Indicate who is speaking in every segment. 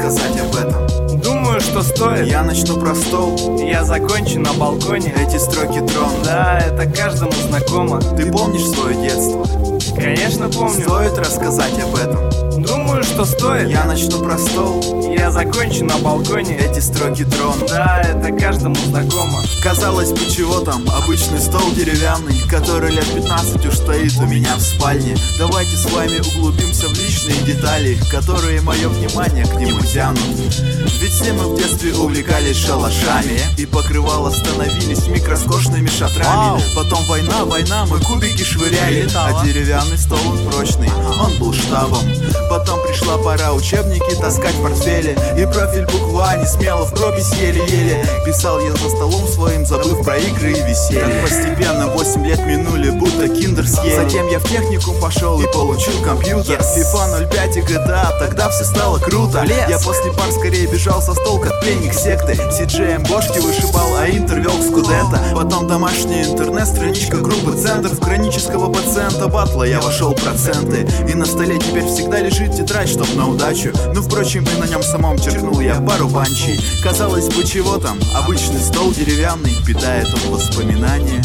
Speaker 1: рассказать об этом?
Speaker 2: Думаю, что стоит.
Speaker 1: Я начну про стол,
Speaker 2: Я закончу на балконе.
Speaker 1: эти строки трон.
Speaker 2: Да, это каждому знакомо.
Speaker 1: Ты помнишь свое детство?
Speaker 2: Конечно, помню.
Speaker 1: Стоит рассказать об этом?
Speaker 2: Думаю, что стоит.
Speaker 1: Я начну про стол,
Speaker 2: Я закончу на балконе.
Speaker 1: эти строки трон.
Speaker 2: Да, это каждому знакомо.
Speaker 1: Казалось бы, чего там, обычный стол деревянный, который лет 15 уж стоит у меня в спальне. Давайте с вами углубимся в личные детали, которые мое внимание к нему тянут. Ведь все мы в детстве увлекались шалашами, и покрывала становились микроскошными шатрами. Потом война, мы кубики швыряли, а деревянный стол он прочный, он был штабом. Потом пришла пора учебники таскать в портфеле, и профиль буква не смело в пропись еле-еле. Писал я за столом своим, забыв про игры и веселье. Так постепенно 8 лет минули, будто киндер съели. Затем я в техникум пошел и получил компьютер, FIFA 05 и GTA, тогда все стало круто. Я после пар скорее бежал со стол, как пленник секты. CJM бошки вышибал, а Интер вел к Скудетто. Потом домашний интернет, страничка группы Центр. В хронического пациента батла я вошел в проценты, и на столе теперь всегда лежит тетрадь, чтоб на удачу. Ну, впрочем, и на нем самом черкнул я пару банчей. Казалось бы, чего там, обычный стол деревянный, питает он воспоминания.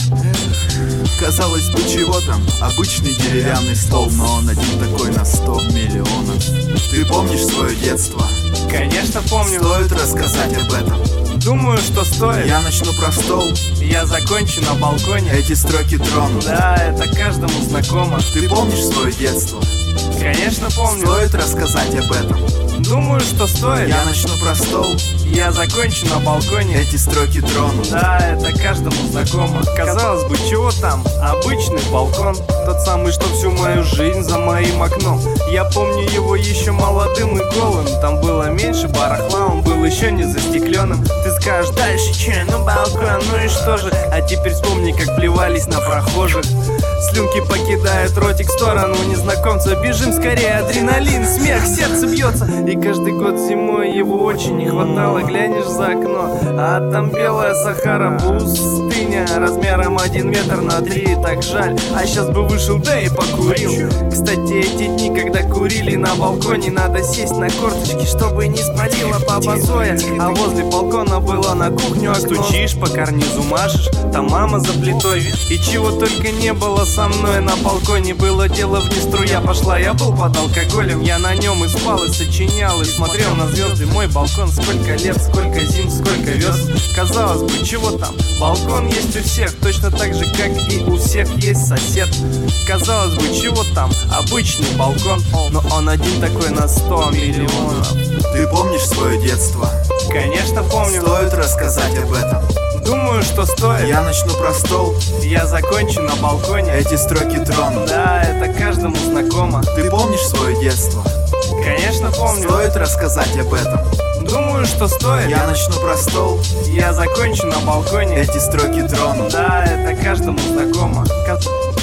Speaker 1: Казалось бы, чего там, обычный деревянный стол, но он один такой на 100 миллионов. Ты помнишь свое детство?
Speaker 2: Конечно, помню.
Speaker 1: Стоит рассказать об этом?
Speaker 2: Думаю, что стоит.
Speaker 1: Я начну про стол,
Speaker 2: Я закончу на балконе.
Speaker 1: эти строки трон.
Speaker 2: Да, это каждому знакомо.
Speaker 1: Ты помнишь свое детство?
Speaker 2: Конечно, помню.
Speaker 1: Стоит рассказать об этом?
Speaker 2: Думаю, что стоит.
Speaker 1: Я начну про стол,
Speaker 2: Я закончу на балконе.
Speaker 1: эти строки трон.
Speaker 2: Да, это каждому знакомо. Казалось бы, чего там? Обычный балкон. Тот самый, что всю мою жизнь за моим окном. Я помню его еще молодым и голым. Там было меньше барахла, он был еще не застекленным. Ты скажешь, дальше че, ну балкон, ну и что же? А теперь вспомни, как плевались на прохожих. Слюнки покидают ротик в сторону незнакомца. Бежим скорее, адреналин, смех, сердце бьется. И каждый год зимой его очень не хватало. Глянешь за окно, а там белая Сахара, пустыня размером 1 метр на 3, так жаль. А сейчас бы вышел, да и покурил. Кстати, эти дни, когда курили на балконе, надо сесть на корточки, чтобы не спалило баба Зоя. А возле балкона было на кухню окно. Стучишь, по карнизу машешь, там мама за плитой. И чего только не было со мной на балконе. Было дело в Днестру, я пошла, я был под алкоголем. Я на нем и спал, и сочинял, и смотрел на звезды. Мой балкон, сколько лет, сколько зим, сколько весн. Казалось бы, чего там, балкон есть у всех, точно так же, как и у всех есть сосед. Казалось бы, чего там, обычный балкон, но он один такой на 100 миллионов.
Speaker 1: Ты помнишь свое детство?
Speaker 2: Конечно, помню.
Speaker 1: Стоит рассказать об этом?
Speaker 2: Думаю, что стоит.
Speaker 1: Я начну про стол,
Speaker 2: Я закончу на балконе.
Speaker 1: эти строки трон.
Speaker 2: Да, это каждому знакомо.
Speaker 1: Ты помнишь свое детство?
Speaker 2: Конечно, помню.
Speaker 1: Стоит рассказать об этом?
Speaker 2: Думаю, что стоит.
Speaker 1: Я начну про стол,
Speaker 2: Я закончу на балконе.
Speaker 1: эти строки трон.
Speaker 2: Да, это каждому знакомо.